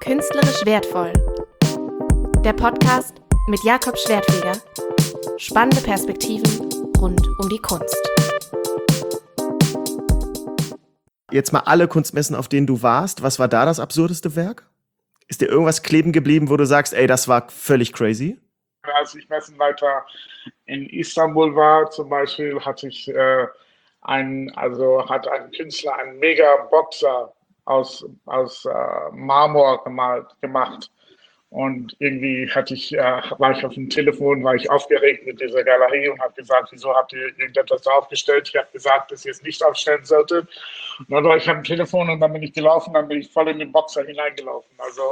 Künstlerisch wertvoll. Der Podcast mit Jakob Schwertfeger. Spannende Perspektiven rund um die Kunst. Jetzt mal alle Kunstmessen, auf denen du warst. Was war da das absurdeste Werk? Ist dir irgendwas kleben geblieben, wo du sagst, ey, das war völlig crazy? Als ich Messenleiter in Istanbul war, zum Beispiel, hat ein Künstler einen Mega-Boxer aus Marmor gemacht. Und irgendwie war ich auf dem Telefon, war ich aufgeregt mit dieser Galerie und habe gesagt, wieso habt ihr irgendetwas aufgestellt? Ich habe gesagt, dass ihr es nicht aufstellen solltet. Und dann war ich am Telefon und dann bin ich gelaufen, dann bin ich voll in den Boxer hineingelaufen. Also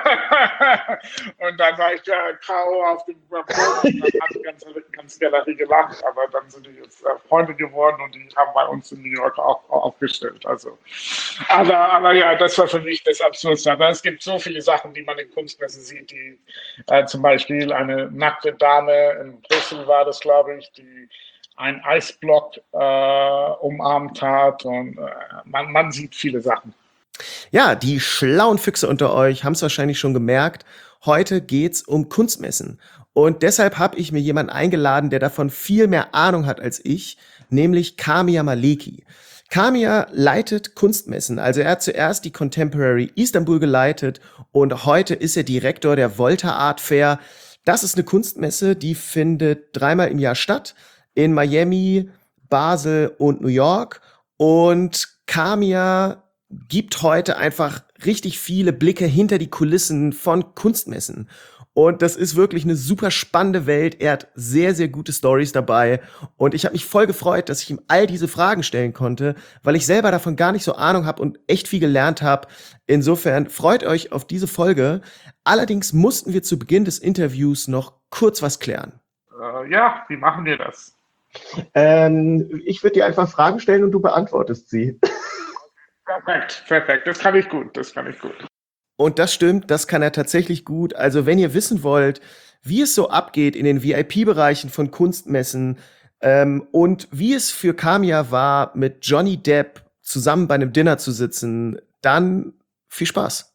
und dann war ich K.O. auf dem Boden und dann hat die ganze Galerie gelacht. Aber dann sind die jetzt Freunde geworden und die haben bei uns in New York auch aufgestellt. Also, aber ja, das war für mich das Absurdste. Aber es gibt so viele Sachen, die man in Kunstmessen sieht, die zum Beispiel eine nackte Dame in Brüssel war das, glaube ich, die einen Eisblock umarmt hat und man sieht viele Sachen. Ja, die schlauen Füchse unter euch haben es wahrscheinlich schon gemerkt. Heute geht's um Kunstmessen. Und deshalb habe ich mir jemanden eingeladen, der davon viel mehr Ahnung hat als ich, nämlich Kamia Maleki. Kamia leitet Kunstmessen, also er hat zuerst die Contemporary Istanbul geleitet und heute ist er Direktor der Volta Art Fair. Das ist eine Kunstmesse, die findet 3-mal im Jahr statt, in Miami, Basel und New York. Und Kamia gibt heute einfach richtig viele Blicke hinter die Kulissen von Kunstmessen. Und das ist wirklich eine super spannende Welt. Er hat sehr, sehr gute Stories dabei. Und ich habe mich voll gefreut, dass ich ihm all diese Fragen stellen konnte, weil ich selber davon gar nicht so Ahnung habe und echt viel gelernt habe. Insofern freut euch auf diese Folge. Allerdings mussten wir zu Beginn des Interviews noch kurz was klären. Ja, wie machen wir das? Ich würde dir einfach Fragen stellen und du beantwortest sie. Perfekt. Das kann ich gut. Und das stimmt, das kann er tatsächlich gut. Also wenn ihr wissen wollt, wie es so abgeht in den VIP-Bereichen von Kunstmessen und wie es für Kamia war, mit Johnny Depp zusammen bei einem Dinner zu sitzen, dann viel Spaß.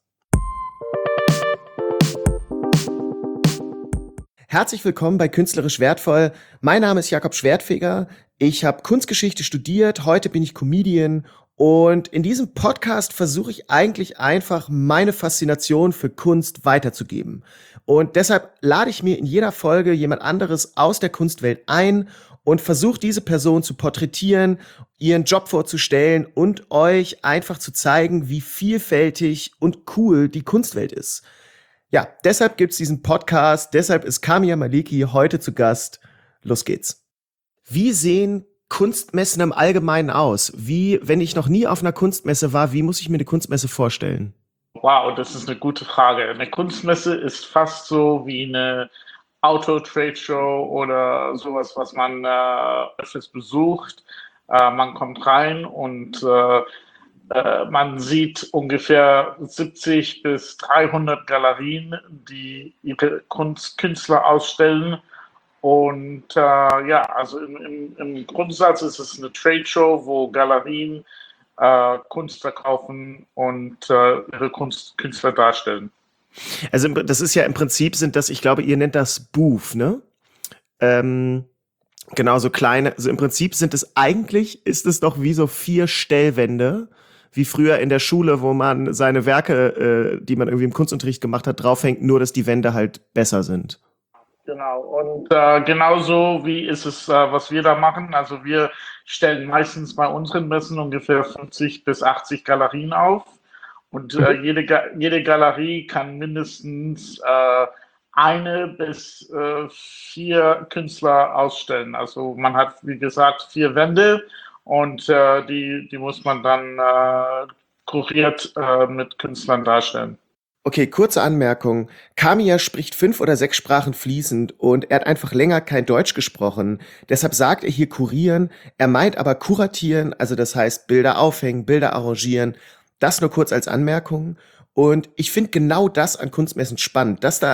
Herzlich willkommen bei Künstlerisch wertvoll. Mein Name ist Jakob Schwertfeger. Ich habe Kunstgeschichte studiert, heute bin ich Comedian. Und in diesem Podcast versuche ich eigentlich einfach meine Faszination für Kunst weiterzugeben. Und deshalb lade ich mir in jeder Folge jemand anderes aus der Kunstwelt ein und versuche diese Person zu porträtieren, ihren Job vorzustellen und euch einfach zu zeigen, wie vielfältig und cool die Kunstwelt ist. Ja, deshalb gibt's diesen Podcast, deshalb ist Kamia Maleki heute zu Gast. Los geht's. Wie sehen Kunstmessen im Allgemeinen aus? Wenn ich noch nie auf einer Kunstmesse war, wie muss ich mir eine Kunstmesse vorstellen? Wow, das ist eine gute Frage. Eine Kunstmesse ist fast so wie eine Auto-Trade-Show oder sowas, was man öfters besucht. Man kommt rein und man sieht ungefähr 70 bis 300 Galerien, die ihre Künstler ausstellen. Und also im Grundsatz ist es eine Trade-Show, wo Galerien Kunst verkaufen und ihre Künstler darstellen. Also das ist ja im Prinzip ich glaube, ihr nennt das Booth, ne? Genau, so kleine, also im Prinzip ist es doch wie so 4 Stellwände, wie früher in der Schule, wo man seine Werke, die man irgendwie im Kunstunterricht gemacht hat, draufhängt, nur dass die Wände halt besser sind. Genau, und genauso wie ist es, was wir da machen. Also wir stellen meistens bei unseren Messen ungefähr 50 bis 80 Galerien auf. Und jede Galerie kann mindestens 1 bis 4 Künstler ausstellen. Also man hat, wie gesagt, 4 Wände und die muss man dann kuriert mit Künstlern darstellen. Okay, kurze Anmerkung. Kamia spricht 5 oder 6 Sprachen fließend und er hat einfach länger kein Deutsch gesprochen. Deshalb sagt er hier kurieren. Er meint aber kuratieren, also das heißt Bilder aufhängen, Bilder arrangieren. Das nur kurz als Anmerkung. Und ich finde genau das an Kunstmessen spannend, dass da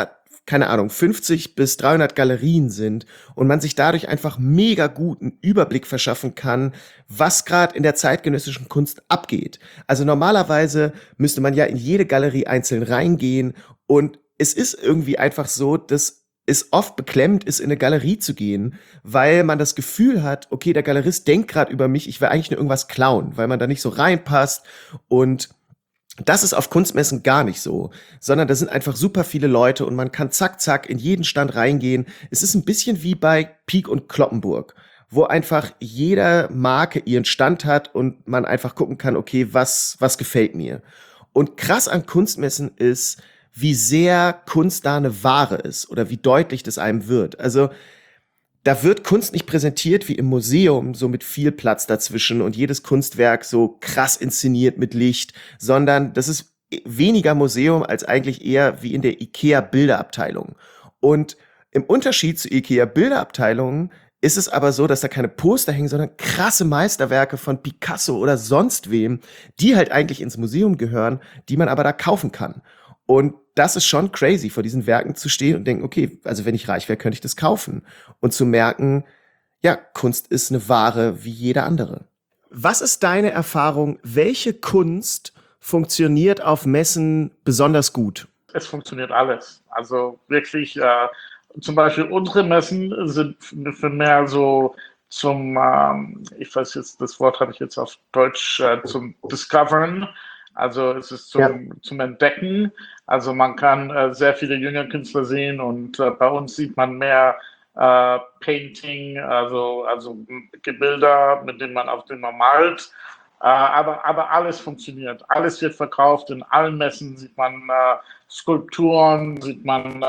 keine Ahnung, 50 bis 300 Galerien sind und man sich dadurch einfach mega guten Überblick verschaffen kann, was gerade in der zeitgenössischen Kunst abgeht. Also normalerweise müsste man ja in jede Galerie einzeln reingehen und es ist irgendwie einfach so, dass es oft beklemmend ist, in eine Galerie zu gehen, weil man das Gefühl hat, okay, der Galerist denkt gerade über mich, ich will eigentlich nur irgendwas klauen, weil man da nicht so reinpasst. Und das ist auf Kunstmessen gar nicht so, sondern da sind einfach super viele Leute und man kann zack, zack in jeden Stand reingehen. Es ist ein bisschen wie bei Pieck und Cloppenburg, wo einfach jeder Marke ihren Stand hat und man einfach gucken kann, okay, was gefällt mir. Und krass an Kunstmessen ist, wie sehr Kunst da eine Ware ist oder wie deutlich das einem wird. Also da wird Kunst nicht präsentiert wie im Museum, so mit viel Platz dazwischen und jedes Kunstwerk so krass inszeniert mit Licht, sondern das ist weniger Museum als eigentlich eher wie in der IKEA-Bilderabteilung. Und im Unterschied zu IKEA-Bilderabteilungen ist es aber so, dass da keine Poster hängen, sondern krasse Meisterwerke von Picasso oder sonst wem, die halt eigentlich ins Museum gehören, die man aber da kaufen kann. Und das ist schon crazy, vor diesen Werken zu stehen und denken, okay, also wenn ich reich wäre, könnte ich das kaufen. Und zu merken, ja, Kunst ist eine Ware wie jede andere. Was ist deine Erfahrung? Welche Kunst funktioniert auf Messen besonders gut? Es funktioniert alles. Also wirklich, zum Beispiel unsere Messen sind für mehr so zum, ich weiß jetzt, das Wort habe ich jetzt auf Deutsch, zum Discoveren. Also es ist zum Entdecken. Also man kann sehr viele junge Künstler sehen und bei uns sieht man mehr Painting, also Gebilder, mit denen man auf dem man malt. Aber alles funktioniert. Alles wird verkauft. In allen Messen sieht man Skulpturen, sieht man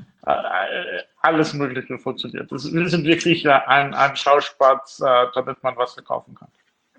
alles Mögliche funktioniert. Wir sind wirklich ein Schauspatz, damit man was verkaufen kann.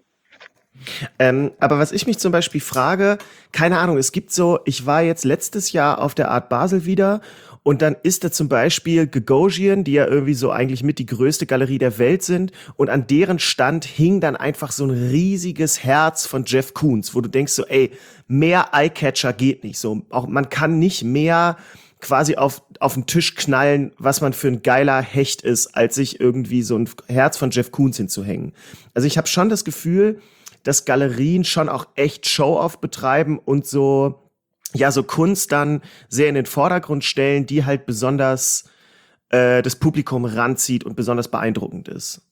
Aber was ich mich zum Beispiel frage, keine Ahnung, es gibt so, ich war jetzt letztes Jahr auf der Art Basel wieder und dann ist da zum Beispiel Gagosian, die ja irgendwie so eigentlich mit die größte Galerie der Welt sind und an deren Stand hing dann einfach so ein riesiges Herz von Jeff Koons, wo du denkst so, ey, mehr Eyecatcher geht nicht so. Auch man kann nicht mehr quasi auf den Tisch knallen, was man für ein geiler Hecht ist, als sich irgendwie so ein Herz von Jeff Koons hinzuhängen. Also ich habe schon das Gefühl, dass Galerien schon auch echt Show-off betreiben und so Kunst dann sehr in den Vordergrund stellen, die halt besonders das Publikum ranzieht und besonders beeindruckend ist.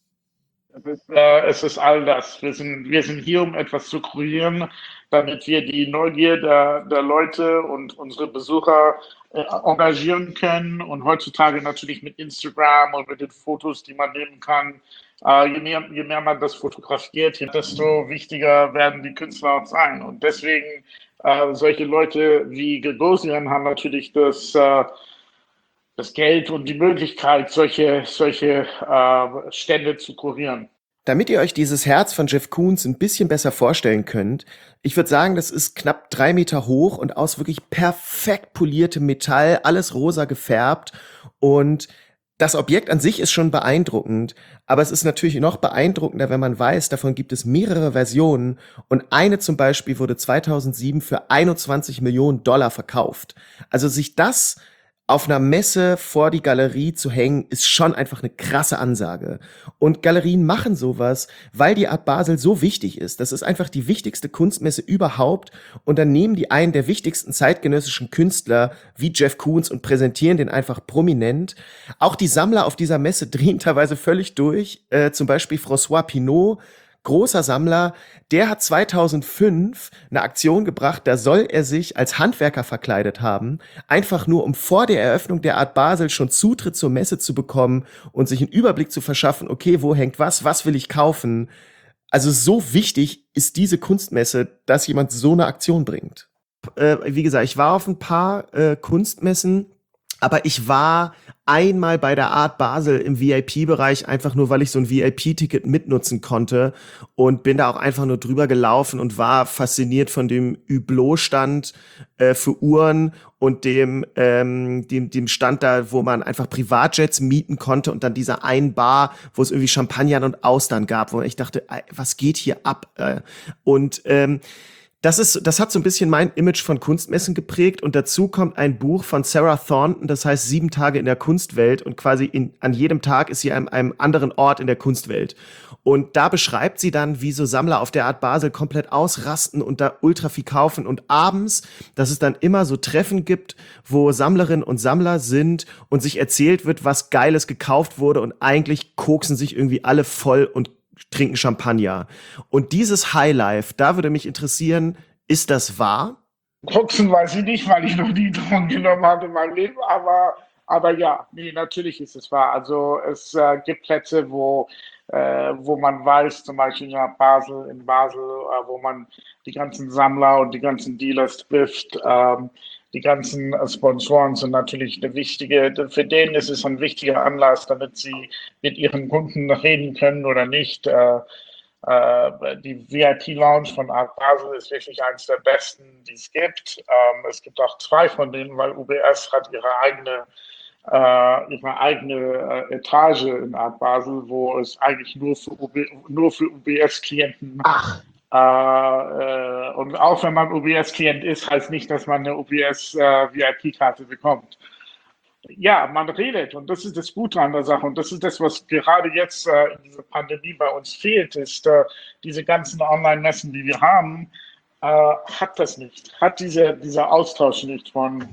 Es ist all das. Wir sind hier, um etwas zu kreieren, damit wir die Neugier der Leute und unsere Besucher engagieren können. Und heutzutage natürlich mit Instagram und mit den Fotos, die man nehmen kann. Je mehr man das fotografiert, desto wichtiger werden die Künstler auch sein. Und deswegen solche Leute wie Gagosian haben natürlich das Geld und die Möglichkeit, solche Stände zu kurieren. Damit ihr euch dieses Herz von Jeff Koons ein bisschen besser vorstellen könnt, ich würde sagen, das ist knapp 3 Meter hoch und aus wirklich perfekt poliertem Metall, alles rosa gefärbt und das Objekt an sich ist schon beeindruckend, aber es ist natürlich noch beeindruckender, wenn man weiß, davon gibt es mehrere Versionen und eine zum Beispiel wurde 2007 für $21 Millionen verkauft. Also sich das auf einer Messe vor die Galerie zu hängen, ist schon einfach eine krasse Ansage. Und Galerien machen sowas, weil die Art Basel so wichtig ist. Das ist einfach die wichtigste Kunstmesse überhaupt. Und dann nehmen die einen der wichtigsten zeitgenössischen Künstler wie Jeff Koons und präsentieren den einfach prominent. Auch die Sammler auf dieser Messe drehen teilweise völlig durch. Zum Beispiel François Pinault, großer Sammler, der hat 2005 eine Aktion gebracht, da soll er sich als Handwerker verkleidet haben, einfach nur um vor der Eröffnung der Art Basel schon Zutritt zur Messe zu bekommen und sich einen Überblick zu verschaffen, okay, wo hängt was will ich kaufen? Also so wichtig ist diese Kunstmesse, dass jemand so eine Aktion bringt. Wie gesagt, ich war auf ein paar Kunstmessen, aber ich war einmal bei der Art Basel im VIP-Bereich, einfach nur, weil ich so ein VIP-Ticket mitnutzen konnte und bin da auch einfach nur drüber gelaufen und war fasziniert von dem Hublot-Stand für Uhren und dem Stand da, wo man einfach Privatjets mieten konnte und dann dieser einen Bar, wo es irgendwie Champagner und Austern gab, wo ich dachte, was geht hier ab? Das hat so ein bisschen mein Image von Kunstmessen geprägt und dazu kommt ein Buch von Sarah Thornton, das heißt 7 Tage in der Kunstwelt und quasi an jedem Tag ist sie an einem anderen Ort in der Kunstwelt. Und da beschreibt sie dann, wie so Sammler auf der Art Basel komplett ausrasten und da ultra viel kaufen und abends, dass es dann immer so Treffen gibt, wo Sammlerinnen und Sammler sind und sich erzählt wird, was Geiles gekauft wurde und eigentlich koksen sich irgendwie alle voll und trinken Champagner. Und dieses Highlife, da würde mich interessieren, ist das wahr? Koksen weiß ich nicht, weil ich noch nie Drogen genommen habe in meinem Leben, aber ja, nee, natürlich ist es wahr. Also es gibt Plätze, wo man weiß, zum Beispiel in Basel, wo man die ganzen Sammler und die ganzen Dealers trifft. Die ganzen Sponsoren sind natürlich für den ist es ein wichtiger Anlass, damit sie mit ihren Kunden reden können oder nicht. Die VIP-Lounge von Art Basel ist wirklich eines der besten, die es gibt. Es gibt auch 2 von denen, weil UBS hat ihre eigene Etage in Art Basel, wo es eigentlich nur für UBS-Klienten. Und auch wenn man UBS-Klient ist, heißt nicht, dass man eine UBS-VIP-Karte bekommt. Ja, man redet und das ist das Gute an der Sache und das ist das, was gerade jetzt in dieser Pandemie bei uns fehlt, ist diese ganzen Online-Messen, die wir haben, hat das nicht, hat dieser Austausch nicht von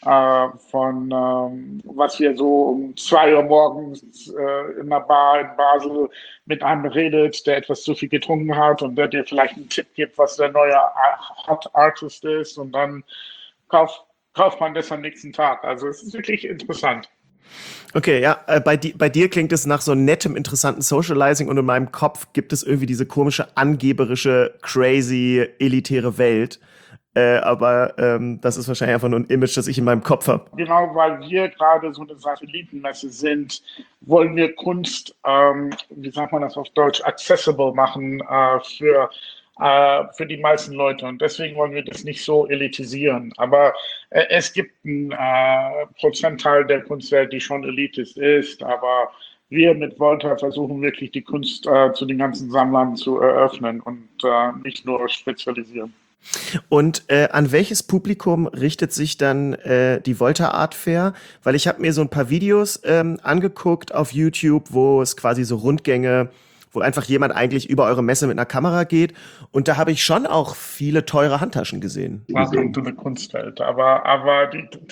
was wir so um 2 Uhr morgens in einer Bar in Basel mit einem redet, der etwas zu viel getrunken hat und der dir vielleicht einen Tipp gibt, was der neue Hot Artist ist und dann kauft man das am nächsten Tag. Also es ist wirklich interessant. Okay, ja, bei dir klingt es nach so nettem, interessanten Socializing und in meinem Kopf gibt es irgendwie diese komische, angeberische, crazy, elitäre Welt. Aber das ist wahrscheinlich einfach nur ein Image, das ich in meinem Kopf habe. Genau, weil wir gerade so eine Satellitenmesse sind, wollen wir Kunst, wie sagt man das auf Deutsch, accessible machen für die meisten Leute. Und deswegen wollen wir das nicht so elitisieren. Aber es gibt einen Prozentteil der Kunstwelt, die schon elitisch ist. Aber wir mit Volta versuchen wirklich die Kunst zu den ganzen Sammlern zu eröffnen und nicht nur spezialisieren. Und an welches Publikum richtet sich dann die Volta Art Fair? Weil ich habe mir so ein paar Videos angeguckt auf YouTube, wo es quasi so Rundgänge, wo einfach jemand eigentlich über eure Messe mit einer Kamera geht. Und da habe ich schon auch viele teure Handtaschen gesehen. Welcome to the Kunstwelt. Aber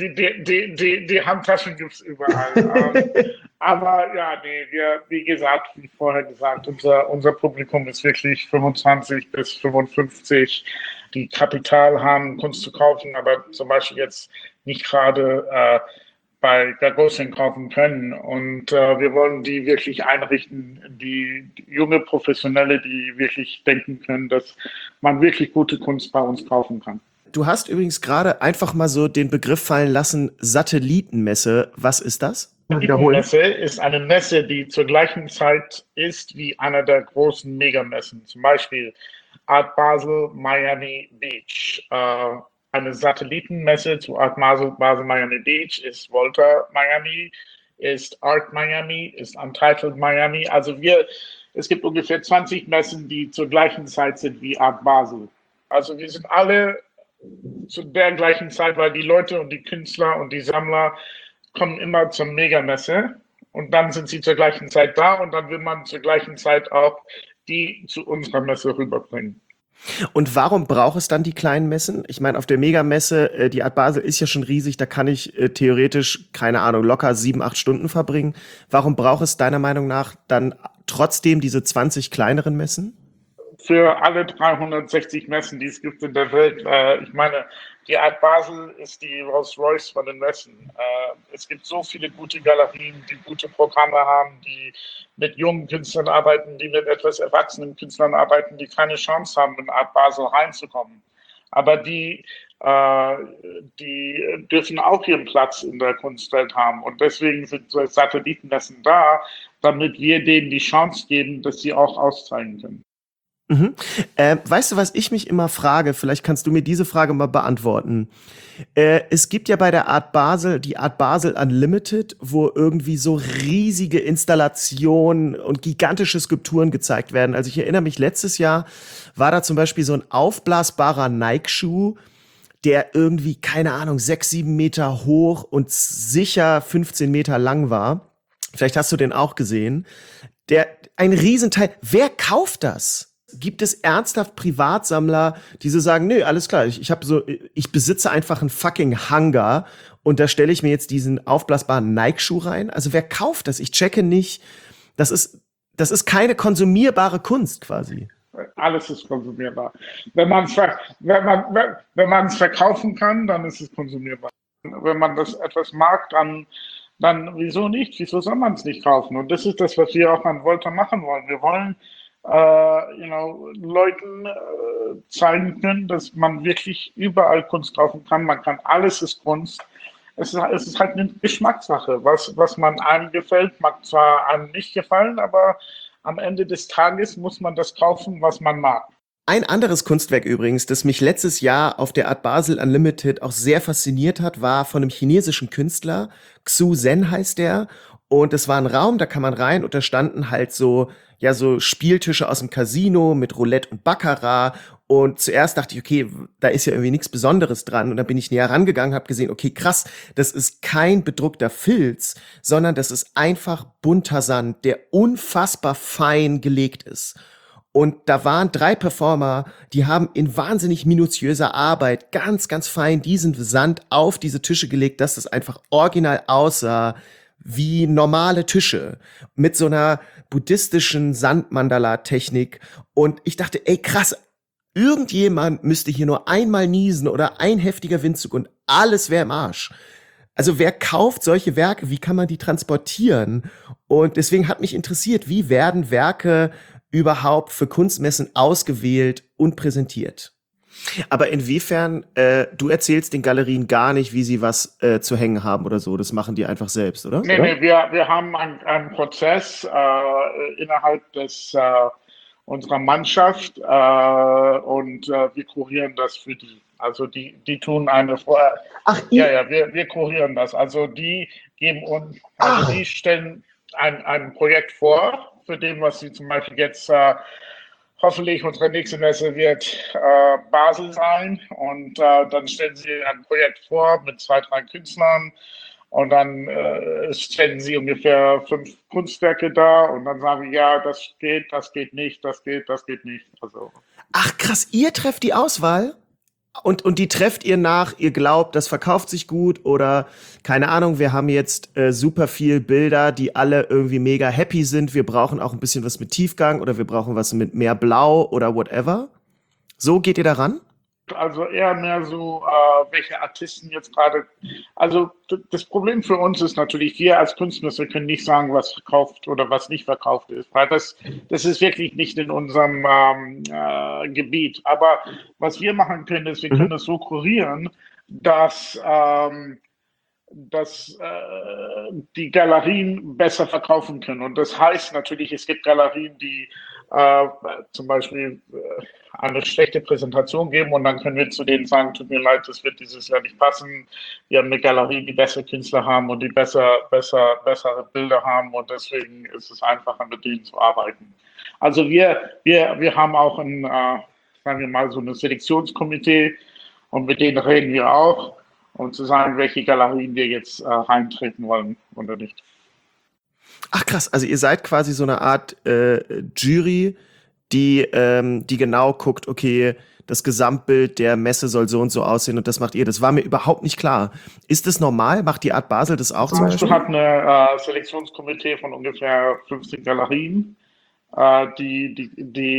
die Handtaschen gibt es überall. Aber ja, nee, wie gesagt, wie vorher gesagt, unser Publikum ist wirklich 25 bis 55, die Kapital haben, Kunst zu kaufen, aber zum Beispiel jetzt nicht gerade bei Gagosian kaufen können. Und wir wollen die wirklich einrichten, die junge Professionelle, die wirklich denken können, dass man wirklich gute Kunst bei uns kaufen kann. Du hast übrigens gerade einfach mal so den Begriff fallen lassen, Satellitenmesse. Was ist das? Satellitenmesse ist eine Messe, die zur gleichen Zeit ist wie einer der großen Megamessen. Zum Beispiel Art Basel, Miami Beach. Eine Satellitenmesse zu Art Basel, Miami Beach ist Volta Miami, ist Art Miami, ist Untitled Miami. Also es gibt ungefähr 20 Messen, die zur gleichen Zeit sind wie Art Basel. Also wir sind alle zu der gleichen Zeit, weil die Leute und die Künstler und die Sammler kommen immer zur Megamesse und dann sind sie zur gleichen Zeit da und dann will man zur gleichen Zeit auch die zu unserer Messe rüberbringen. Und warum braucht es dann die kleinen Messen? Ich meine, auf der Megamesse, die Art Basel ist ja schon riesig, da kann ich theoretisch, keine Ahnung, locker 7-8 Stunden verbringen. Warum braucht es deiner Meinung nach dann trotzdem diese 20 kleineren Messen? Für alle 360 Messen, die es gibt in der Welt, ich meine, die Art Basel ist die Rolls-Royce von den Messen. Es gibt so viele gute Galerien, die gute Programme haben, die mit jungen Künstlern arbeiten, die mit etwas erwachsenen Künstlern arbeiten, die keine Chance haben, in Art Basel reinzukommen. Aber die dürfen auch ihren Platz in der Kunstwelt haben. Und deswegen sind so Satellitenmessen da, damit wir denen die Chance geben, dass sie auch auszeigen können. Mhm. Weißt du, was ich mich immer frage? Vielleicht kannst du mir diese Frage mal beantworten. Es gibt ja bei der Art Basel die Art Basel Unlimited, wo irgendwie so riesige Installationen und gigantische Skulpturen gezeigt werden. Also ich erinnere mich, letztes Jahr war da zum Beispiel so ein aufblasbarer Nike-Schuh, der irgendwie, keine Ahnung, 6, 7 Meter hoch und sicher 15 Meter lang war. Vielleicht hast du den auch gesehen. Ein Riesenteil. Wer kauft das? Gibt es ernsthaft Privatsammler, die so sagen, nö, alles klar, ich besitze einfach einen fucking Hangar und da stelle ich mir jetzt diesen aufblasbaren Nike-Schuh rein? Also wer kauft das? Ich checke nicht. Das ist keine konsumierbare Kunst quasi. Alles ist konsumierbar. Wenn man es verkaufen kann, dann ist es konsumierbar. Wenn man das etwas mag, dann wieso nicht? Wieso soll man es nicht kaufen? Und das ist das, was wir auch an Volta machen wollen. Wir wollen Leuten zeigen können, dass man wirklich überall Kunst kaufen kann. Man kann, alles ist Kunst. Es ist halt eine Geschmackssache. Was man einem gefällt, mag zwar einem nicht gefallen, aber am Ende des Tages muss man das kaufen, was man mag. Ein anderes Kunstwerk übrigens, das mich letztes Jahr auf der Art Basel Unlimited auch sehr fasziniert hat, war von einem chinesischen Künstler. Xu Zhen heißt der. Und es war ein Raum, da kann man rein und da standen halt so Spieltische aus dem Casino mit Roulette und Baccarat. Und zuerst dachte ich, okay, da ist ja irgendwie nichts Besonderes dran. Und dann bin ich näher rangegangen, habe gesehen, okay, krass, das ist kein bedruckter Filz, sondern das ist einfach bunter Sand, der unfassbar fein gelegt ist. Und da waren 3 Performer, die haben in wahnsinnig minutiöser Arbeit ganz, ganz fein diesen Sand auf diese Tische gelegt, dass es einfach original aussah wie normale Tische mit so einer buddhistischen Sandmandala-Technik. Und ich dachte, ey, krass, irgendjemand müsste hier nur einmal niesen oder ein heftiger Windzug und alles wäre im Arsch. Also wer kauft solche Werke? Wie kann man die transportieren? Und deswegen hat mich interessiert, wie werden Werke überhaupt für Kunstmessen ausgewählt und präsentiert? Aber inwiefern, du erzählst den Galerien gar nicht, wie sie was zu hängen haben oder so. Das machen die einfach selbst, oder? Nee, wir haben einen Prozess innerhalb unserer Mannschaft und wir kurieren das für die. Also die tun eine vorher. Ach, wir kurieren das. Also die geben uns, die stellen ein Projekt vor, für dem, was sie zum Beispiel jetzt hoffentlich unsere nächste Messe wird Basel sein und dann stellen sie ein Projekt vor mit 2, 3 Künstlern und dann stellen sie ungefähr 5 Kunstwerke da und dann sagen wir, ja, das geht nicht, das geht nicht. Also. Ach krass, ihr trefft die Auswahl? Und die trefft ihr nach, ihr glaubt, das verkauft sich gut oder keine Ahnung, wir haben jetzt super viel Bilder, die alle irgendwie mega happy sind. Wir brauchen auch ein bisschen was mit Tiefgang oder wir brauchen was mit mehr Blau oder whatever. So geht ihr daran? Also eher mehr so, welche Artisten jetzt gerade. Also das Problem für uns ist natürlich, wir als Künstler können nicht sagen, was verkauft oder was nicht verkauft ist, weil das ist wirklich nicht in unserem Gebiet. Aber was wir machen können, ist, wir können es so kurieren, dass die Galerien besser verkaufen können. Und das heißt natürlich, es gibt Galerien, die zum Beispiel eine schlechte Präsentation geben und dann können wir zu denen sagen, tut mir leid, das wird dieses Jahr nicht passen. Wir haben eine Galerie, die bessere Künstler haben und die bessere Bilder haben und deswegen ist es einfacher, mit denen zu arbeiten. Also wir haben auch sagen wir mal, so ein Selektionskomitee und mit denen reden wir auch, um zu sagen, welche Galerien wir jetzt reintreten wollen oder nicht. Ach krass, also ihr seid quasi so eine Art Jury, die genau guckt, okay, das Gesamtbild der Messe soll so und so aussehen und das macht ihr. Das war mir überhaupt nicht klar. Ist das normal? Macht die Art Basel das auch zum Beispiel? Du hast ein Selektionskomitee von ungefähr 15 Galerien, die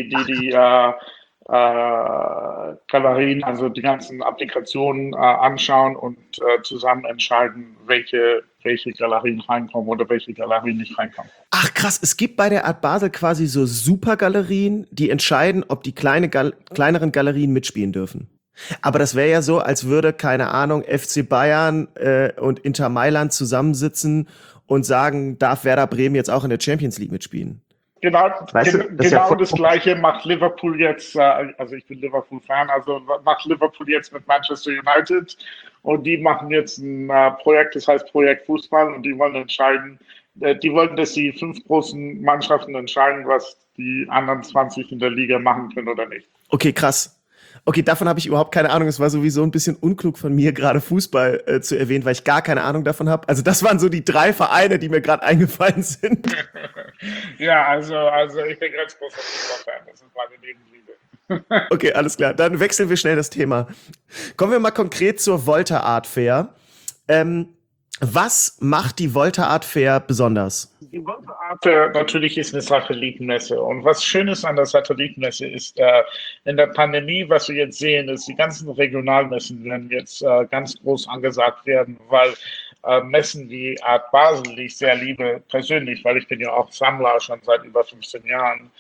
Galerien, also die ganzen Applikationen anschauen und zusammen entscheiden, welche Galerien reinkommen oder welche Galerien nicht reinkommen. Ach krass, es gibt bei der Art Basel quasi so Supergalerien, die entscheiden, ob die kleineren Galerien mitspielen dürfen. Aber das wäre ja so, als würde, keine Ahnung, FC Bayern und Inter Mailand zusammensitzen und sagen, darf Werder Bremen jetzt auch in der Champions League mitspielen? Genau, Weißt du, das ist ja genau voll. das Gleiche macht Liverpool jetzt, also ich bin Liverpool-Fan, also macht Liverpool jetzt mit Manchester United und die machen jetzt ein Projekt, das heißt Projekt Fußball und die wollen entscheiden, die wollen, dass die 5 großen Mannschaften entscheiden, was die anderen 20 in der Liga machen können oder nicht. Okay, krass. Okay, davon habe ich überhaupt keine Ahnung. Es war sowieso ein bisschen unklug von mir, gerade Fußball zu erwähnen, weil ich gar keine Ahnung davon habe. Also das waren so die 3 Vereine, die mir gerade eingefallen sind. Ja, also ich bin ganz großer Fußballfan, das ist meine Nebenliebe. Okay, alles klar. Dann wechseln wir schnell das Thema. Kommen wir mal konkret zur Volta Art Fair. Was macht die Volta Art Fair besonders? Die Art natürlich ist eine Satellitenmesse. Und was schön ist an der Satellitenmesse ist, in der Pandemie, was wir jetzt sehen, ist, die ganzen Regionalmessen werden jetzt ganz groß angesagt werden, weil Messen wie Art Basel, die ich sehr liebe, persönlich, weil ich bin ja auch Sammler schon seit über 15 Jahren,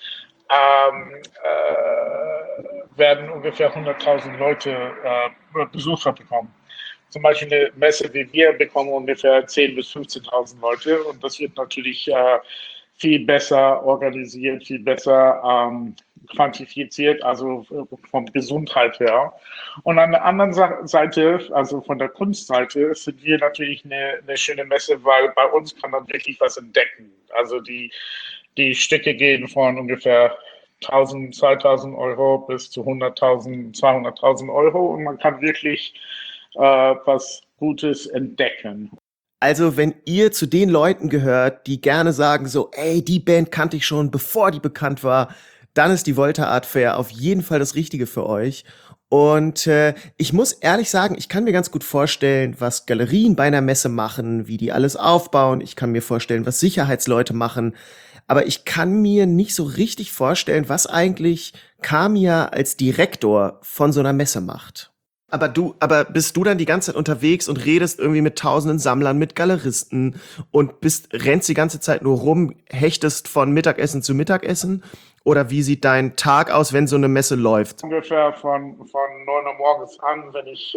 werden ungefähr 100.000 Leute Besucher bekommen. Zum Beispiel eine Messe wie wir bekommen ungefähr 10.000 bis 15.000 Leute und das wird natürlich viel besser organisiert, viel besser quantifiziert, also von Gesundheit her. Und an der anderen Seite, also von der Kunstseite, sind wir natürlich eine schöne Messe, weil bei uns kann man wirklich was entdecken. Also die Stücke gehen von ungefähr 1.000, 2.000 Euro bis zu 100.000, 200.000 Euro und man kann wirklich was Gutes entdecken. Also, wenn ihr zu den Leuten gehört, die gerne sagen so, ey, die Band kannte ich schon, bevor die bekannt war, dann ist die Volta Art Fair auf jeden Fall das Richtige für euch. Und ich muss ehrlich sagen, ich kann mir ganz gut vorstellen, was Galerien bei einer Messe machen, wie die alles aufbauen. Ich kann mir vorstellen, was Sicherheitsleute machen. Aber ich kann mir nicht so richtig vorstellen, was eigentlich Kamiya als Direktor von so einer Messe macht. Aber bist du dann die ganze Zeit unterwegs und redest irgendwie mit tausenden Sammlern, mit Galeristen und rennst die ganze Zeit nur rum, hechtest von Mittagessen zu Mittagessen? Oder wie sieht dein Tag aus, wenn so eine Messe läuft? Ungefähr von 9 Uhr morgens an, wenn ich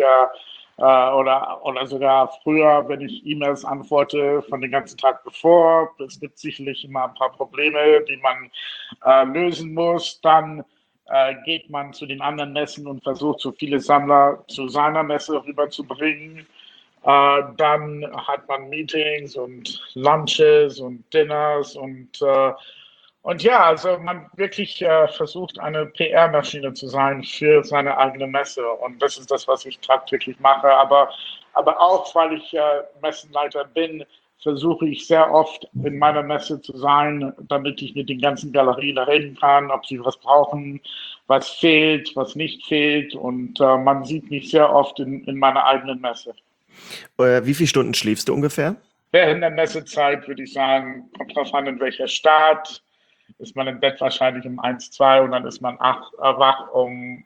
oder sogar früher, wenn ich E-Mails antworte von den ganzen Tag bevor. Es gibt sicherlich immer ein paar Probleme, die man lösen muss. Dann geht man zu den anderen Messen und versucht, so viele Sammler zu seiner Messe rüberzubringen. Dann hat man Meetings und Lunches und Dinners und ja, also man wirklich versucht, eine PR-Maschine zu sein für seine eigene Messe. Und das ist das, was ich tagtäglich mache. Aber auch, weil ich Messenleiter bin, versuche ich sehr oft in meiner Messe zu sein, damit ich mit den ganzen Galerien reden kann, ob sie was brauchen, was fehlt, was nicht fehlt. Und man sieht mich sehr oft in meiner eigenen Messe. Wie viele Stunden schläfst du ungefähr? Während der Messezeit würde ich sagen, kommt drauf an, in welcher Stadt. Ist man im Bett wahrscheinlich um 1, 2 und dann ist man wach um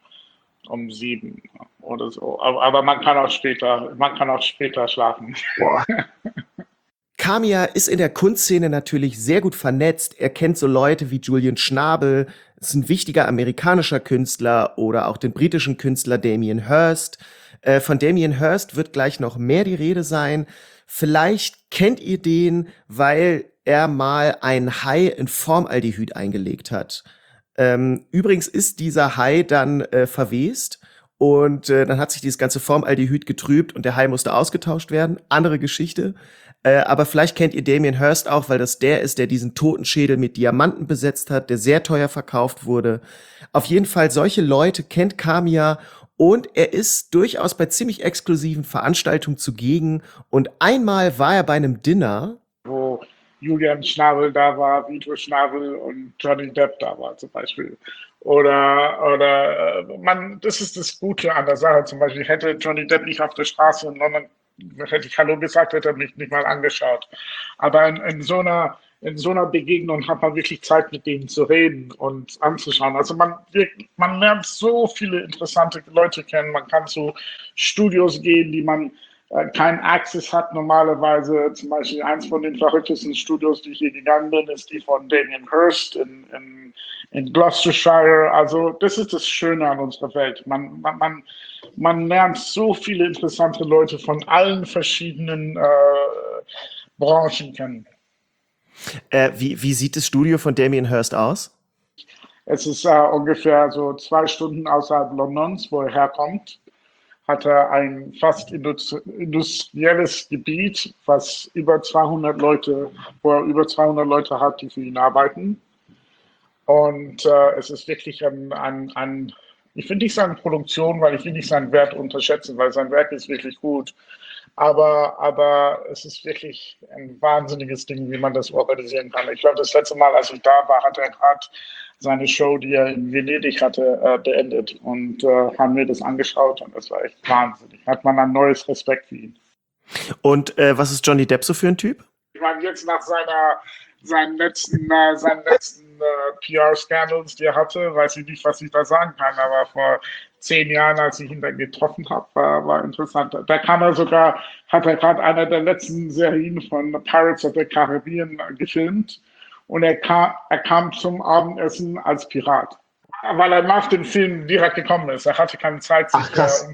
7 oder so. Aber man kann auch später schlafen. Boah. Kamiya ist in der Kunstszene natürlich sehr gut vernetzt. Er kennt so Leute wie Julian Schnabel, ist ein wichtiger amerikanischer Künstler, oder auch den britischen Künstler Damien Hirst. Von Damien Hirst wird gleich noch mehr die Rede sein. Vielleicht kennt ihr den, weil er mal einen Hai in Formaldehyd eingelegt hat. Übrigens ist dieser Hai dann verwest und dann hat sich dieses ganze Formaldehyd getrübt und der Hai musste ausgetauscht werden. Andere Geschichte. Aber vielleicht kennt ihr Damien Hirst auch, weil das der ist, der diesen Totenschädel mit Diamanten besetzt hat, der sehr teuer verkauft wurde. Auf jeden Fall, solche Leute kennt Kamiya und er ist durchaus bei ziemlich exklusiven Veranstaltungen zugegen. Und einmal war er bei einem Dinner, wo Julian Schnabel da war, Vito Schnabel und Johnny Depp da war zum Beispiel. Oder das ist das Gute an der Sache. Zum Beispiel hätte Johnny Depp nicht auf der Straße in London, hätte ich Hallo gesagt, hätte er mich nicht mal angeschaut. Aber in so einer Begegnung hat man wirklich Zeit, mit denen zu reden und anzuschauen. Also man lernt so viele interessante Leute kennen. Man kann zu Studios gehen, die man keinen Access hat normalerweise. Zum Beispiel eins von den verrücktesten Studios, die ich hier gegangen bin, ist die von Damien Hirst in Gloucestershire. Also das ist das Schöne an unserer Welt. Man lernt so viele interessante Leute von allen verschiedenen Branchen kennen. Wie sieht das Studio von Damien Hirst aus? Es ist ungefähr so 2 Stunden außerhalb Londons, wo er herkommt. Hat er ein fast industrielles Gebiet, was wo er über 200 Leute hat, die für ihn arbeiten. Und es ist wirklich ich will nicht sagen Produktion, weil ich will nicht seinen Wert unterschätzen, weil sein Werk ist wirklich gut. Aber es ist wirklich ein wahnsinniges Ding, wie man das organisieren kann. Ich glaube, das letzte Mal, als ich da war, hat er gerade seine Show, die er in Venedig hatte, beendet. Und haben mir das angeschaut und das war echt wahnsinnig. Hat man ein neues Respekt für ihn. Und was ist Johnny Depp so für ein Typ? Ich meine, jetzt nach seinen letzten PR-Scandals, die er hatte, weiß ich nicht, was ich da sagen kann, aber vor 10 Jahren, als ich ihn dann getroffen habe, war interessant. Da hat er gerade eine der letzten Serien von Pirates of the Caribbean gefilmt und er kam zum Abendessen als Pirat, weil er nach dem Film direkt gekommen ist. Er hatte keine Zeit, sich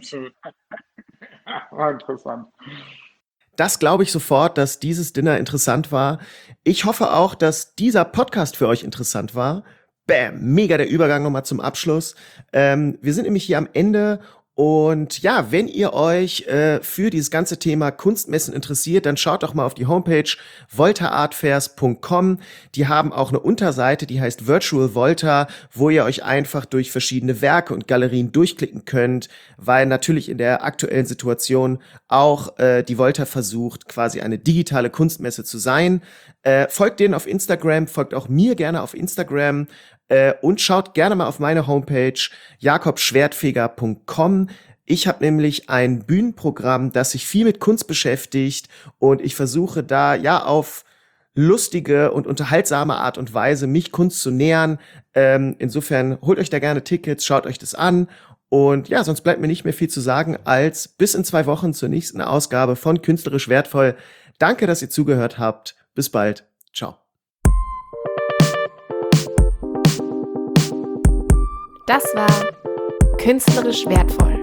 war interessant. Das glaube ich sofort, dass dieses Dinner interessant war. Ich hoffe auch, dass dieser Podcast für euch interessant war. Bam, mega der Übergang nochmal zum Abschluss. Wir sind nämlich hier am Ende. Und ja, wenn ihr euch für dieses ganze Thema Kunstmessen interessiert, dann schaut doch mal auf die Homepage voltaartfairs.com. Die haben auch eine Unterseite, die heißt Virtual Volta, wo ihr euch einfach durch verschiedene Werke und Galerien durchklicken könnt, weil natürlich in der aktuellen Situation auch die Volta versucht, quasi eine digitale Kunstmesse zu sein. Folgt denen auf Instagram, folgt auch mir gerne auf Instagram. Und schaut gerne mal auf meine Homepage jakobschwertfeger.com. Ich habe nämlich ein Bühnenprogramm, das sich viel mit Kunst beschäftigt und ich versuche da ja auf lustige und unterhaltsame Art und Weise mich Kunst zu nähern. Insofern holt euch da gerne Tickets, schaut euch das an und ja, sonst bleibt mir nicht mehr viel zu sagen als bis in 2 Wochen zur nächsten Ausgabe von Künstlerisch Wertvoll. Danke, dass ihr zugehört habt. Bis bald. Ciao. Das war Künstlerisch Wertvoll.